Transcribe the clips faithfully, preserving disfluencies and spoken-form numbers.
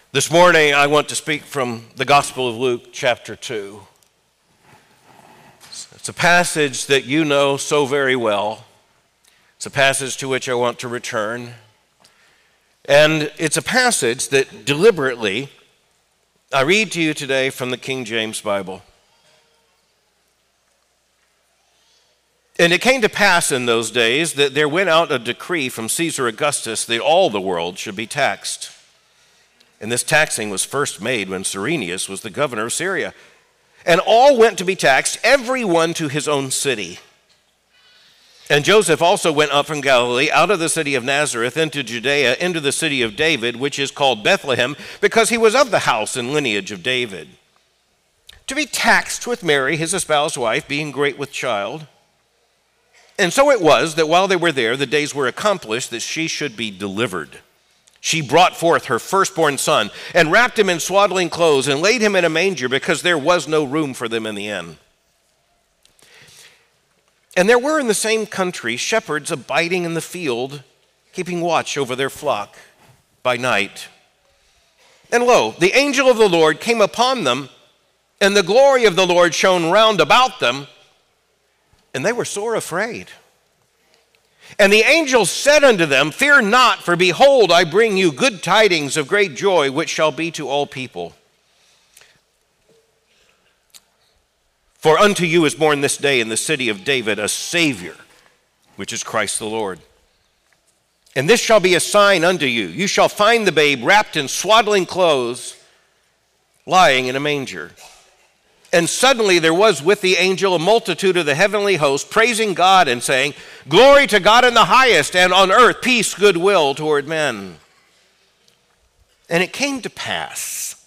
This morning, I want to speak from the Gospel of Luke, chapter two. It's a passage that you know so very well. It's a passage to which I want to return. And it's a passage that deliberately I read to you today from the King James Bible. And it came to pass in those days that there went out a decree from Caesar Augustus that all the world should be taxed. And this taxing was first made when Cyrenius was the governor of Syria. And all went to be taxed, every one to his own city. And Joseph also went up from Galilee, out of the city of Nazareth, into Judea, into the city of David, which is called Bethlehem, because he was of the house and lineage of David, to be taxed with Mary, his espoused wife, being great with child. And so it was that while they were there, the days were accomplished that she should be delivered. She brought forth her firstborn son and wrapped him in swaddling clothes and laid him in a manger because there was no room for them in the inn. And there were in the same country shepherds abiding in the field, keeping watch over their flock by night. And lo, the angel of the Lord came upon them, and the glory of the Lord shone round about them, and they were sore afraid. And the angel said unto them, Fear not, for behold, I bring you good tidings of great joy, which shall be to all people. For unto you is born this day in the city of David a Savior, which is Christ the Lord. And this shall be a sign unto you. You shall find the babe wrapped in swaddling clothes, lying in a manger. And suddenly there was with the angel a multitude of the heavenly host, praising God and saying, Glory to God in the highest, and on earth peace, goodwill toward men. And it came to pass,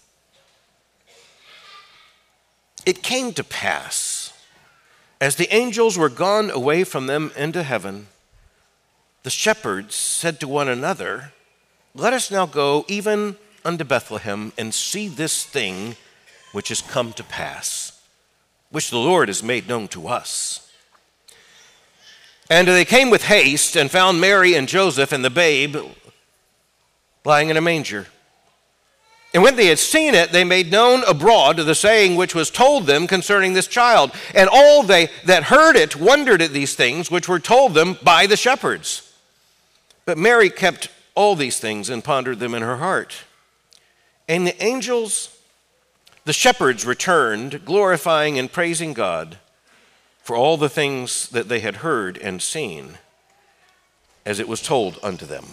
it came to pass, as the angels were gone away from them into heaven, the shepherds said to one another, Let us now go even unto Bethlehem and see this thing which has come to pass, which the Lord has made known to us. And they came with haste and found Mary and Joseph and the babe lying in a manger. And when they had seen it, they made known abroad the saying which was told them concerning this child. And all they that heard it wondered at these things which were told them by the shepherds. But Mary kept all these things and pondered them in her heart. And the angels The shepherds returned, glorifying and praising God for all the things that they had heard and seen, as it was told unto them.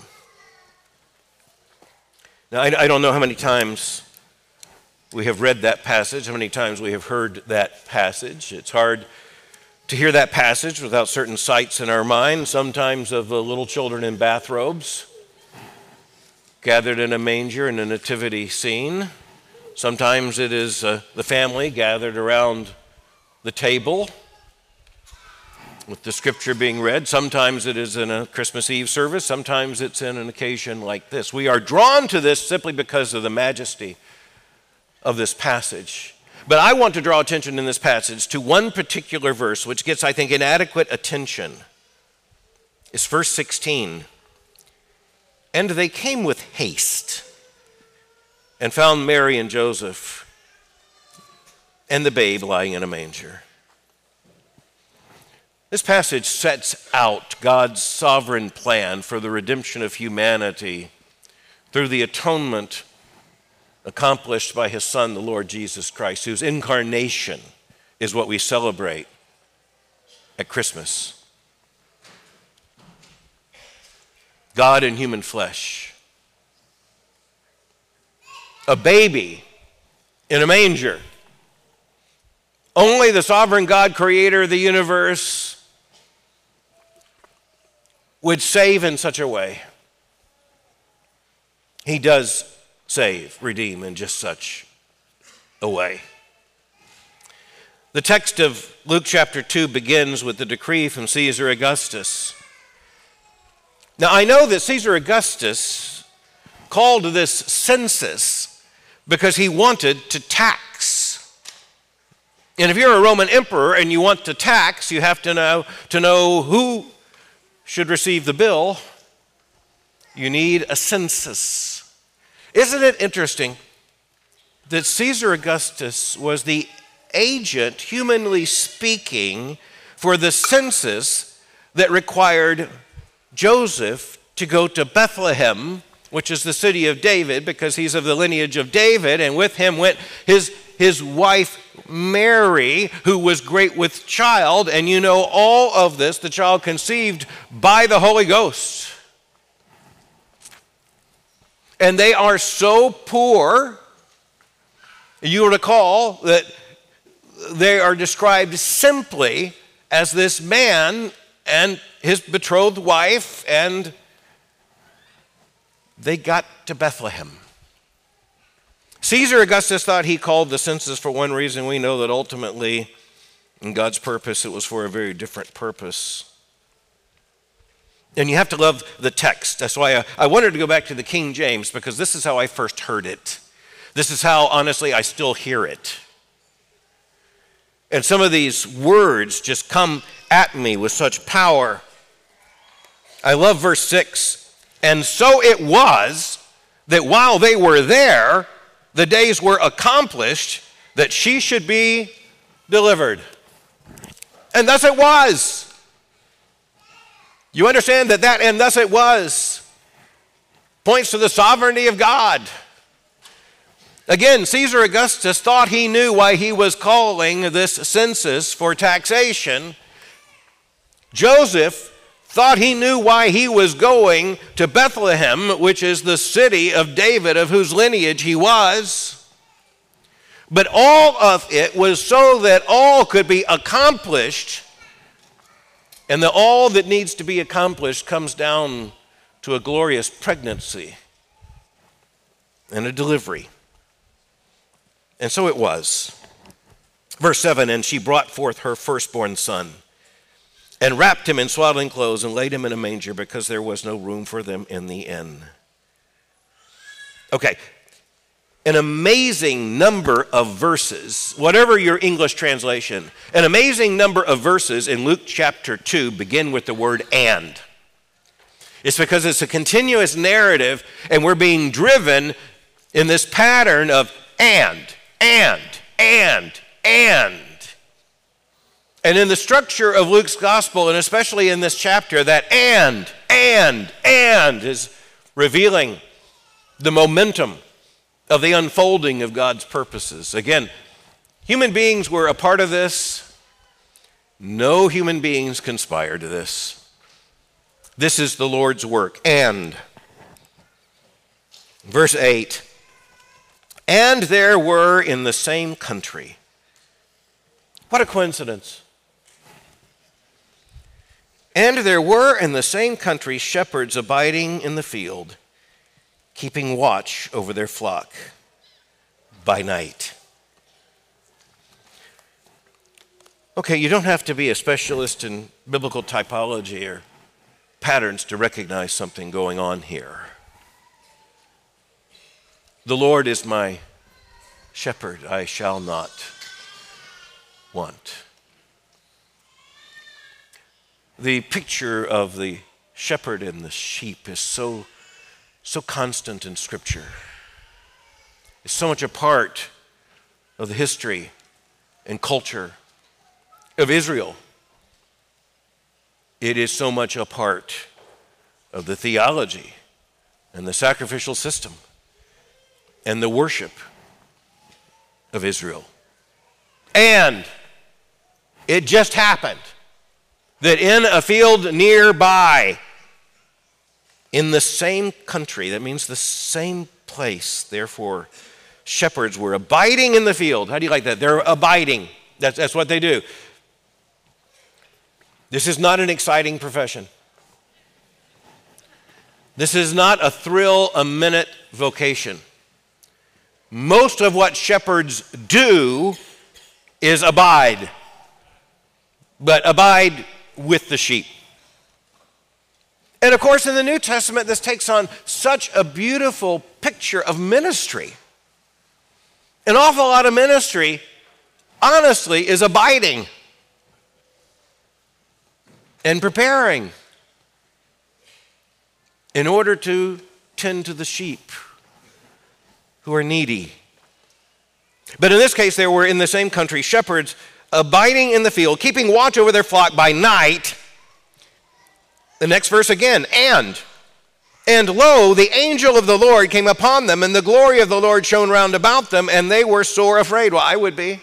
Now, I, I don't know how many times we have read that passage, how many times we have heard that passage. It's hard to hear that passage without certain sights in our mind, sometimes of uh, little children in bathrobes, gathered in a manger in a nativity scene. Sometimes it is uh, the family gathered around the table with the scripture being read. Sometimes it is in a Christmas Eve service. Sometimes it's in an occasion like this. We are drawn to this simply because of the majesty of this passage. But I want to draw attention in this passage to one particular verse which gets, I think, inadequate attention. It's verse sixteen. And they came with haste and found Mary and Joseph and the babe lying in a manger. This passage sets out God's sovereign plan for the redemption of humanity through the atonement accomplished by his Son, the Lord Jesus Christ, whose incarnation is what we celebrate at Christmas. God in human flesh. A baby in a manger. Only the sovereign God, creator of the universe, would save in such a way. He does save, redeem in just such a way. The text of Luke chapter two begins with the decree from Caesar Augustus. Now, I know that Caesar Augustus called this census because he wanted to tax. And if you're a Roman emperor and you want to tax, you have to know to know who should receive the bill. You need a census. Isn't it interesting that Caesar Augustus was the agent, humanly speaking, for the census that required Joseph to go to Bethlehem, which is the city of David, because he's of the lineage of David, and with him went his, his wife Mary, who was great with child, and you know all of this, the child conceived by the Holy Ghost. And they are so poor, you recall that they are described simply as this man and his betrothed wife, and they got to Bethlehem. Caesar Augustus thought he called the census for one reason. We know that ultimately, in God's purpose, it was for a very different purpose. And you have to love the text. That's why I, I wanted to go back to the King James, because this is how I first heard it. This is how, honestly, I still hear it. And some of these words just come at me with such power. I love verse six. And so it was that while they were there, the days were accomplished that she should be delivered. And thus it was. You understand that that and thus it was points to the sovereignty of God. Again, Caesar Augustus thought he knew why he was calling this census for taxation. Joseph thought he knew why he was going to Bethlehem, which is the city of David, of whose lineage he was. But all of it was so that all could be accomplished, and that all that needs to be accomplished comes down to a glorious pregnancy and a delivery. And so it was. Verse seven, and she brought forth her firstborn son, and wrapped him in swaddling clothes, and laid him in a manger, because there was no room for them in the inn. Okay, an amazing number of verses, whatever your English translation, an amazing number of verses in Luke chapter two begin with the word and. It's because it's a continuous narrative, and we're being driven in this pattern of and, and, and, and. And in the structure of Luke's gospel, and especially in this chapter, that and, and, and is revealing the momentum of the unfolding of God's purposes. Again, human beings were a part of this. No human beings conspired to this. This is the Lord's work. And, verse eight, and there were in the same country. What a coincidence. And there were in the same country shepherds abiding in the field, keeping watch over their flock by night. Okay, you don't have to be a specialist in biblical typology or patterns to recognize something going on here. The Lord is my shepherd, I shall not want. The picture of the shepherd and the sheep is so, so constant in Scripture. It's so much a part of the history and culture of Israel. It is so much a part of the theology and the sacrificial system and the worship of Israel. And it just happened that in a field nearby, in the same country, that means the same place, therefore, shepherds were abiding in the field. How do you like that? They're abiding. That's, that's what they do. This is not an exciting profession. This is not a thrill-a-minute vocation. Most of what shepherds do is abide, but abide with the sheep. And of course, in the New Testament, this takes on such a beautiful picture of ministry. An awful lot of ministry, honestly, is abiding and preparing in order to tend to the sheep who are needy. But in this case, there were in the same country shepherds abiding in the field, keeping watch over their flock by night. The next verse again, and, and lo, the angel of the Lord came upon them, and the glory of the Lord shone round about them, and they were sore afraid. Well, I would be.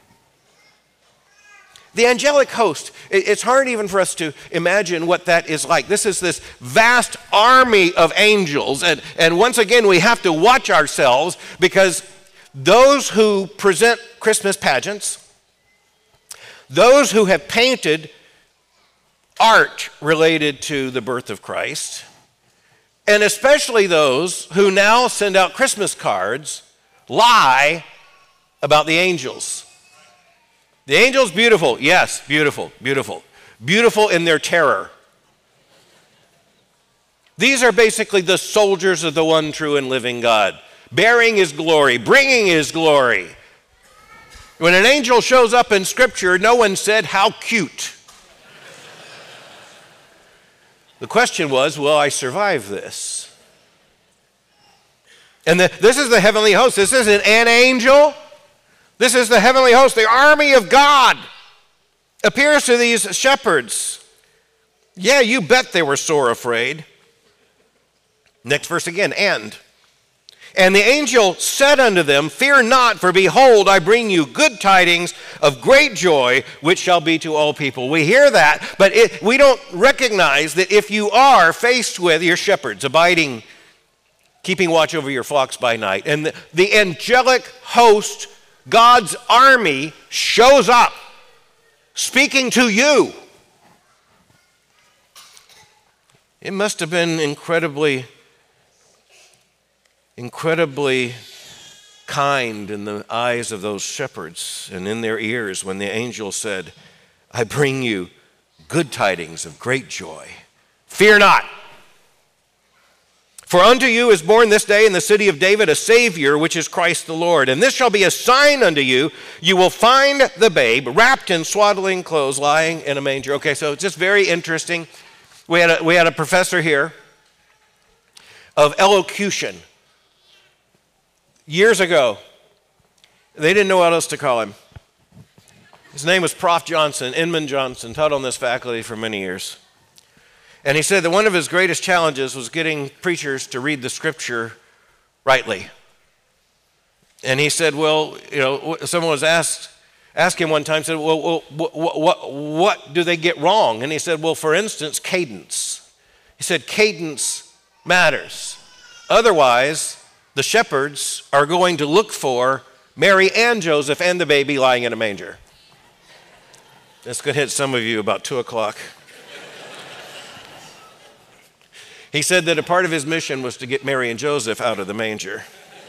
The angelic host, it's hard even for us to imagine what that is like. This is this vast army of angels, and, and once again, we have to watch ourselves, because those who present Christmas pageants, those who have painted art related to the birth of Christ, and especially those who now send out Christmas cards, lie about the angels. The angels, beautiful. Yes, beautiful, beautiful. Beautiful in their terror. These are basically the soldiers of the one true and living God, bearing his glory, bringing his glory. When an angel shows up in Scripture, no one said, how cute. The question was, will I survive this? And the, this is the heavenly host. This isn't an angel. This is the heavenly host. The army of God appears to these shepherds. Yeah, you bet they were sore afraid. Next verse again, and. And the angel said unto them, fear not, for behold, I bring you good tidings of great joy, which shall be to all people. We hear that, but it, we don't recognize that if you are faced with your shepherds abiding, keeping watch over your flocks by night, and the, the angelic host, God's army, shows up, speaking to you, it must have been incredibly incredibly kind in the eyes of those shepherds and in their ears when the angel said, I bring you good tidings of great joy. Fear not. For unto you is born this day in the city of David a Savior, which is Christ the Lord. And this shall be a sign unto you. You will find the babe wrapped in swaddling clothes, lying in a manger. Okay, so it's just very interesting. We had a, we had a professor here of elocution. Years ago, they didn't know what else to call him. His name was Professor Johnson, Inman Johnson, taught on this faculty for many years. And he said that one of his greatest challenges was getting preachers to read the Scripture rightly. And he said, well, you know, someone was asked, asked him one time, said, well, well what, what, what do they get wrong? And he said, well, for instance, cadence. He said, cadence matters. Otherwise, the shepherds are going to look for Mary and Joseph and the baby lying in a manger. This could hit some of you about two o'clock. He said that a part of his mission was to get Mary and Joseph out of the manger.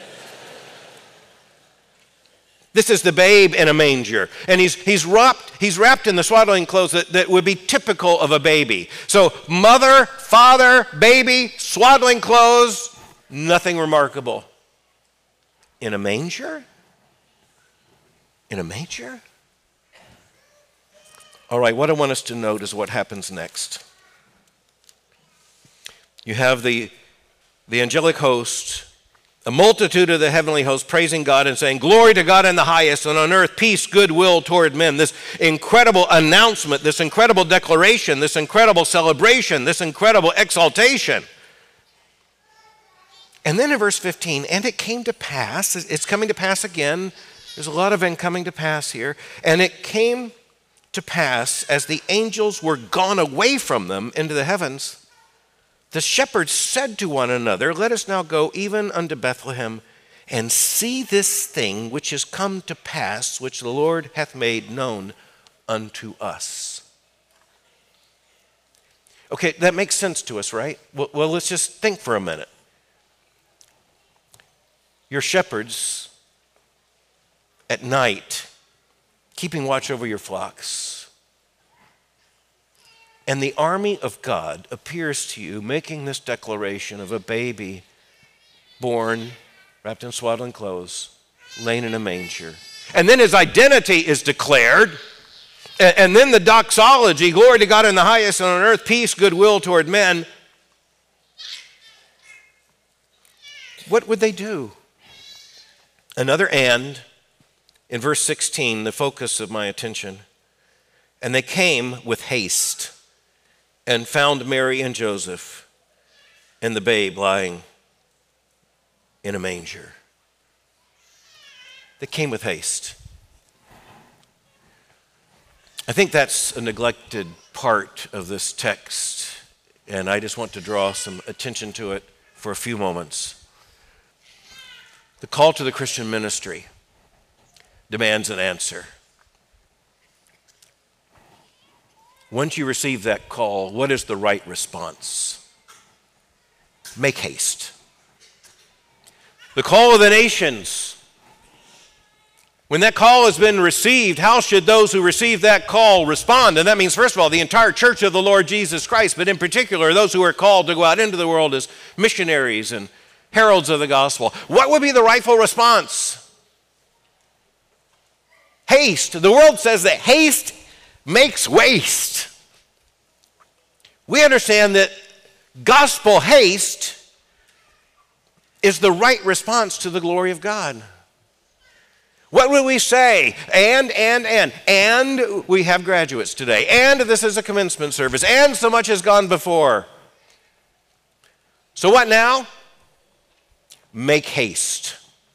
This is the babe in a manger. And he's, he's, wrapped, he's wrapped in the swaddling clothes that, that would be typical of a baby. So mother, father, baby, swaddling clothes, nothing remarkable. In a manger? In a manger? All right, what I want us to note is what happens next. You have the, the angelic host, a multitude of the heavenly host praising God and saying, glory to God in the highest, and on earth peace, goodwill toward men. This incredible announcement, this incredible declaration, this incredible celebration, this incredible exaltation. And then in verse fifteen, and it came to pass, it's coming to pass again. There's a lot of and coming to pass here. And it came to pass as the angels were gone away from them into the heavens, the shepherds said to one another, let us now go even unto Bethlehem and see this thing which is come to pass, which the Lord hath made known unto us. Okay, that makes sense to us, right? Well, well let's just think for a minute. Your shepherds at night, keeping watch over your flocks. And the army of God appears to you, making this declaration of a baby born, wrapped in swaddling clothes, laying in a manger. And then his identity is declared. And then the doxology, glory to God in the highest, and on earth peace, goodwill toward men. What would they do? Another and in verse sixteen, the focus of my attention. And they came with haste and found Mary and Joseph and the babe lying in a manger. They came with haste. I think that's a neglected part of this text, and I just want to draw some attention to it for a few moments. The call to the Christian ministry demands an answer. Once you receive that call, what is the right response? Make haste. The call of the nations. When that call has been received, how should those who receive that call respond? And that means, first of all, the entire church of the Lord Jesus Christ, but in particular, those who are called to go out into the world as missionaries and heralds of the gospel. What would be the rightful response? Haste. The world says that haste makes waste. We understand that gospel haste is the right response to the glory of God. What would we say? And, and, and. And we have graduates today. And this is a commencement service. And so much has gone before. So what now? Make haste.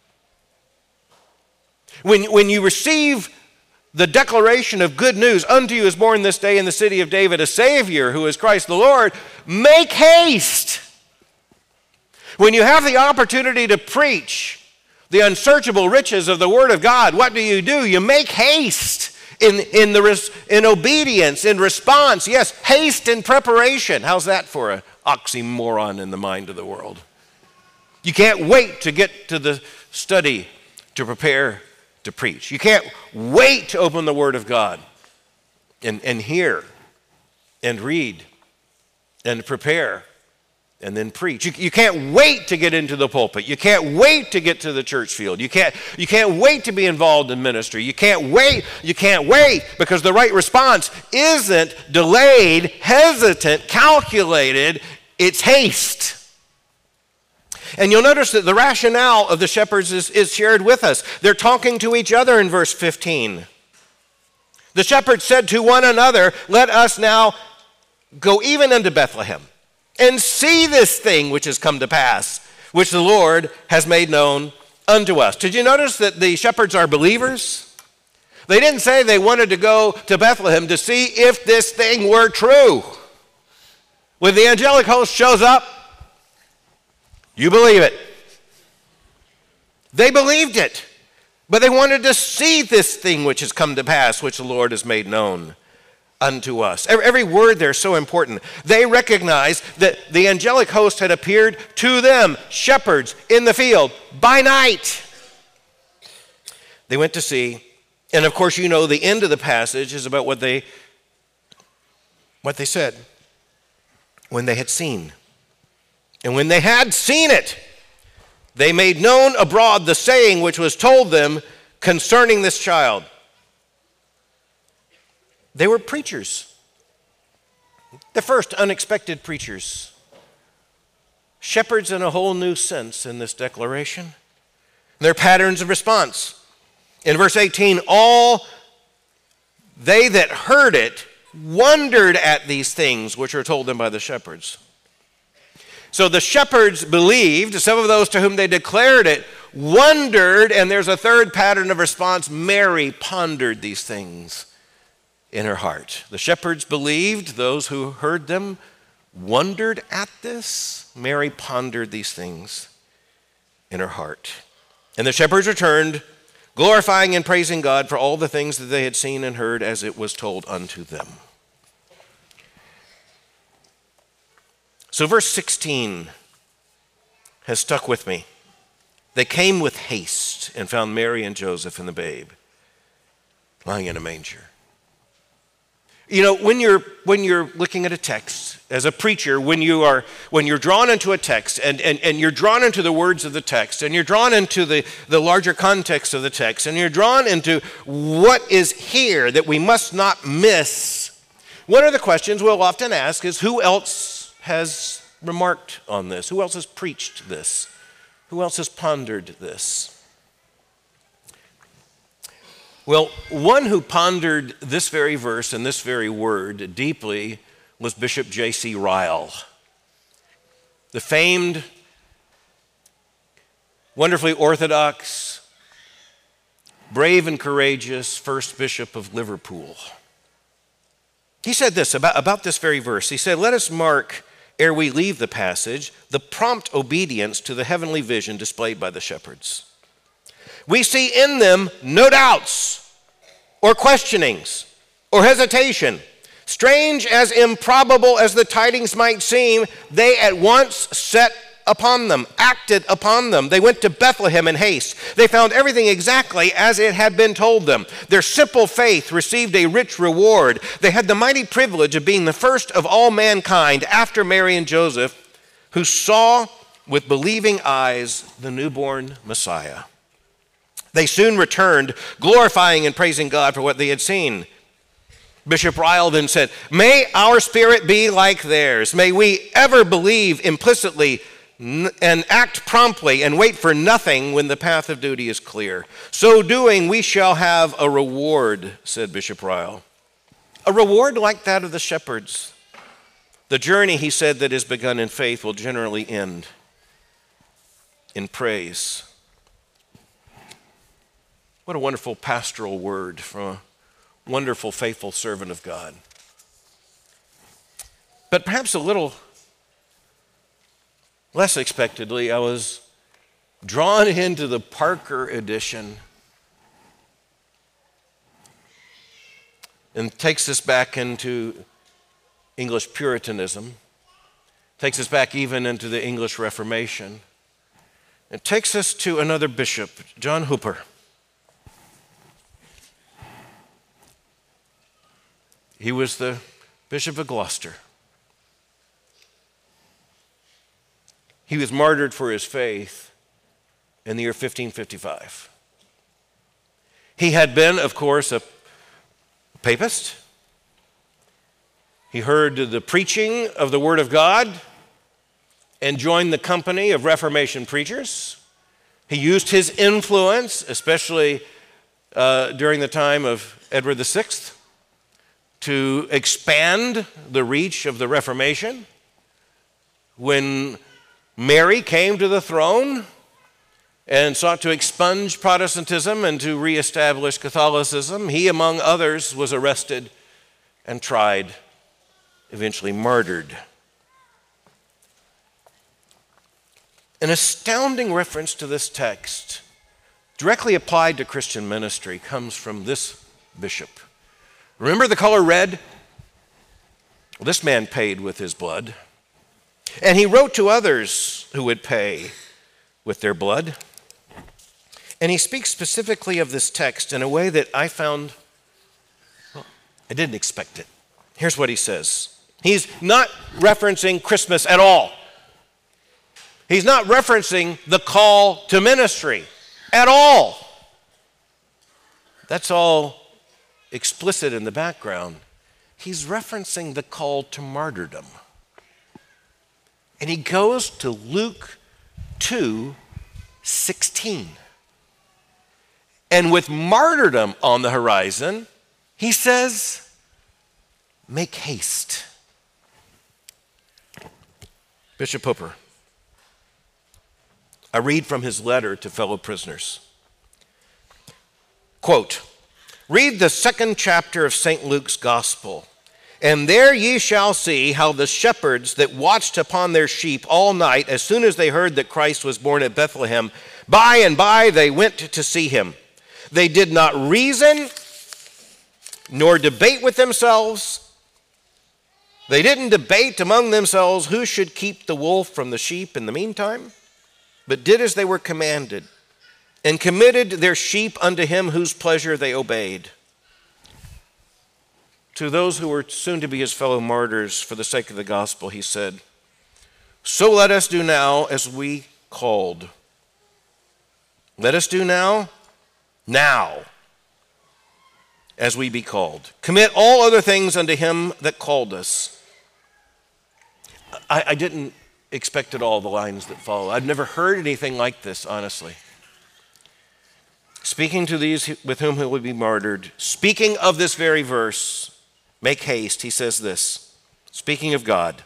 When, when you receive the declaration of good news, unto you is born this day in the city of David a Savior who is Christ the Lord, make haste. When you have the opportunity to preach the unsearchable riches of the Word of God, what do you do? You make haste in, in, the, in obedience, in response. Yes, haste in preparation. How's that for an oxymoron in the mind of the world? You can't wait to get to the study to prepare to preach. You can't wait to open the Word of God and, and hear and read and prepare and then preach. You, you can't wait to get into the pulpit. You can't wait to get to the church field. You can't, you can't wait to be involved in ministry. You can't wait. You can't wait because the right response isn't delayed, hesitant, calculated. It's haste. And you'll notice that the rationale of the shepherds is, is shared with us. They're talking to each other in verse fifteen. The shepherds said to one another, let us now go even unto Bethlehem and see this thing which has come to pass, which the Lord has made known unto us. Did you notice that the shepherds are believers? They didn't say they wanted to go to Bethlehem to see if this thing were true. When the angelic host shows up, you believe it. They believed it, but they wanted to see this thing which has come to pass, which the Lord has made known unto us. Every word there is so important. They recognized that the angelic host had appeared to them, shepherds in the field, by night. They went to see, and of course you know the end of the passage is about what they, what they said when they had seen. And when they had seen it, they made known abroad the saying which was told them concerning this child. They were preachers. The first unexpected preachers. Shepherds in a whole new sense in this declaration. Their patterns of response. In verse eighteen, all they that heard it wondered at these things which were told them by the shepherds. So the shepherds believed, some of those to whom they declared it wondered, and there's a third pattern of response. Mary pondered these things in her heart. The shepherds believed, those who heard them wondered at this. Mary pondered these things in her heart. And the shepherds returned, glorifying and praising God for all the things that they had seen and heard as it was told unto them. So verse sixteen has stuck with me. They came with haste and found Mary and Joseph and the babe lying in a manger. You know, when you're when you're looking at a text as a preacher, when you are when you're drawn into a text and, and, and you're drawn into the words of the text and you're drawn into the, the larger context of the text and you're drawn into what is here that we must not miss, one of the questions we'll often ask is who else has remarked on this? Who else has preached this? Who else has pondered this? Well, one who pondered this very verse and this very word deeply was Bishop J C Ryle, the famed, wonderfully orthodox, brave and courageous first bishop of Liverpool. He said this about, about this very verse. He said, "Let us mark, ere we leave the passage, the prompt obedience to the heavenly vision displayed by the shepherds. We see in them no doubts or questionings or hesitation. Strange as improbable as the tidings might seem, they at once set upon them, acted upon them. They went to Bethlehem in haste. They found everything exactly as it had been told them. Their simple faith received a rich reward. They had the mighty privilege of being the first of all mankind after Mary and Joseph, who saw with believing eyes the newborn Messiah. They soon returned, glorifying and praising God for what they had seen." Bishop Ryle then said, "May our spirit be like theirs. May we ever believe implicitly and act promptly and wait for nothing when the path of duty is clear. So doing, we shall have a reward," said Bishop Ryle. A reward like that of the shepherds. The journey, he said, that is begun in faith will generally end in praise. What a wonderful pastoral word from a wonderful, faithful servant of God. But perhaps a little less expectedly, I was drawn into the Parker edition, and takes us back into English Puritanism, takes us back even into the English Reformation. It takes us to another bishop, John Hooper. He was the Bishop of Gloucester. He was martyred for his faith in the year fifteen fifty-five. He had been, of course, a papist. He heard the preaching of the Word of God and joined the company of Reformation preachers. He used his influence, especially uh, during the time of Edward the Sixth, to expand the reach of the Reformation. When Mary came to the throne and sought to expunge Protestantism and to reestablish Catholicism, he, among others, was arrested and tried, eventually martyred. An astounding reference to this text, directly applied to Christian ministry, comes from this bishop. Remember the color red? Well, this man paid with his blood. And he wrote to others who would pay with their blood. And he speaks specifically of this text in a way that I found, well, I didn't expect it. Here's what he says. He's not referencing Christmas at all. He's not referencing the call to ministry at all. That's all explicit in the background. He's referencing the call to martyrdom. And he goes to Luke two sixteen. And with martyrdom on the horizon, he says, make haste. Bishop Hooper, I read from his letter to fellow prisoners. Quote, read the second chapter of Saint Luke's Gospel, and there ye shall see how the shepherds that watched upon their sheep all night, as soon as they heard that Christ was born at Bethlehem, by and by they went to see him. They did not reason nor debate with themselves. They didn't debate among themselves who should keep the wolf from the sheep in the meantime, but did as they were commanded, and committed their sheep unto him whose pleasure they obeyed. To those who were soon to be his fellow martyrs for the sake of the gospel, he said, so let us do now as we called. Let us do now, now, as we be called. Commit all other things unto him that called us. I, I didn't expect at all the lines that follow. I've never heard anything like this, honestly. speaking to these with whom he will be martyred, speaking of this very verse, make haste, he says this, speaking of God,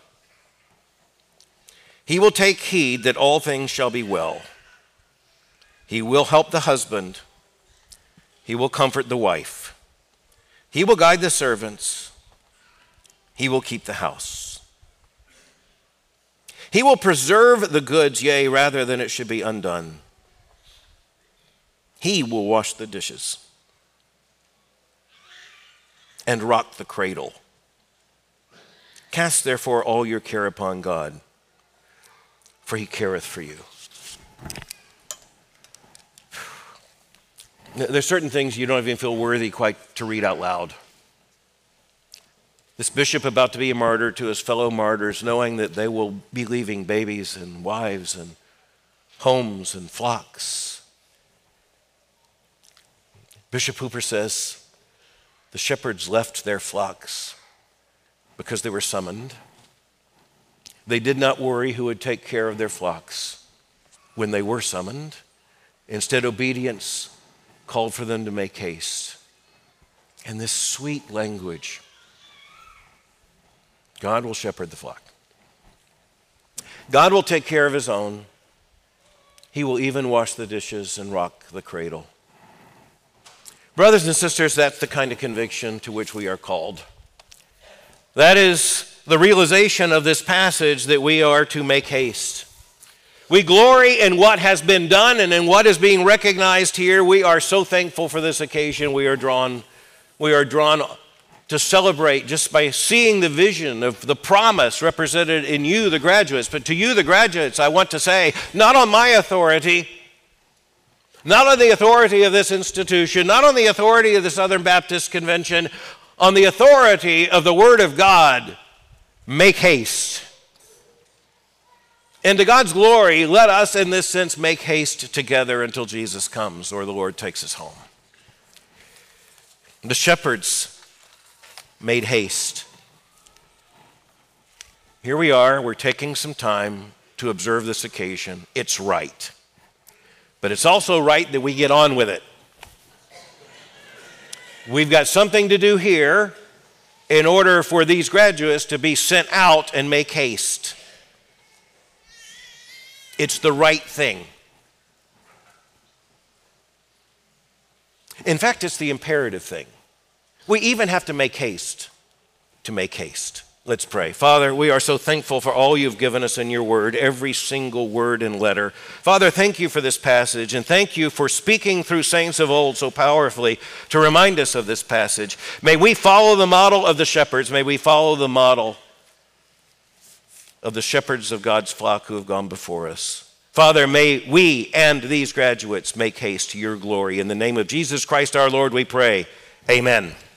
he will take heed that all things shall be well. He will help the husband. He will comfort the wife. He will guide the servants. He will keep the house. He will preserve the goods, yea, rather than it should be undone. He will wash the dishes and rock the cradle. Cast therefore all your care upon God, for he careth for you. There's certain things you don't even feel worthy quite to read out loud. This bishop about to be a martyr to his fellow martyrs, knowing that they will be leaving babies and wives and homes and flocks. Bishop Hooper says, the shepherds left their flocks because they were summoned. They did not worry who would take care of their flocks when they were summoned. Instead, obedience called for them to make haste. And this sweet language, God will shepherd the flock. God will take care of his own. He will even wash the dishes and rock the cradle. Brothers and sisters, that's the kind of conviction to which we are called. That is the realization of this passage that we are to make haste. We glory in what has been done and in what is being recognized here. We are so thankful for this occasion. We are drawn, we are drawn to celebrate just by seeing the vision of the promise represented in you, the graduates. But to you, the graduates, I want to say, not on my authority, not on the authority of this institution, not on the authority of the Southern Baptist Convention, on the authority of the Word of God, make haste. And to God's glory, let us in this sense make haste together until Jesus comes or the Lord takes us home. The shepherds made haste. Here we are, we're taking some time to observe this occasion. It's right. But it's also right that we get on with it. We've got something to do here in order for these graduates to be sent out and make haste. It's the right thing. In fact, it's the imperative thing. We even have to make haste to make haste. Let's pray. Father, we are so thankful for all you've given us in your word, every single word and letter. Father, thank you for this passage, and thank you for speaking through saints of old so powerfully to remind us of this passage. May we follow the model of the shepherds. May we follow the model of the shepherds of God's flock who have gone before us. Father, may we and these graduates make haste to your glory. In the name of Jesus Christ our Lord, we pray. Amen.